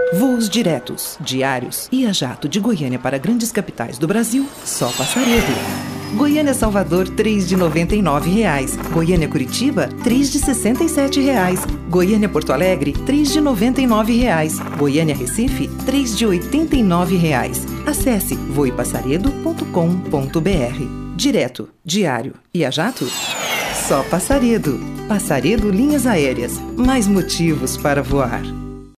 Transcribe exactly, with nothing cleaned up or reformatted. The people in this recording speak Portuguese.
Voos diretos, diários e a jato de Goiânia para grandes capitais do Brasil, só Passaredo. Goiânia-Salvador, três de noventa e nove reais. Goiânia-Curitiba, três de sessenta e sete reais. Goiânia-Porto Alegre, três de noventa e nove reais. Goiânia-Recife, três de oitenta e nove reais. Acesse voe passaredo ponto com ponto br. Direto, diário e a jato? Só Passaredo. Passaredo Linhas Aéreas. Mais motivos para voar.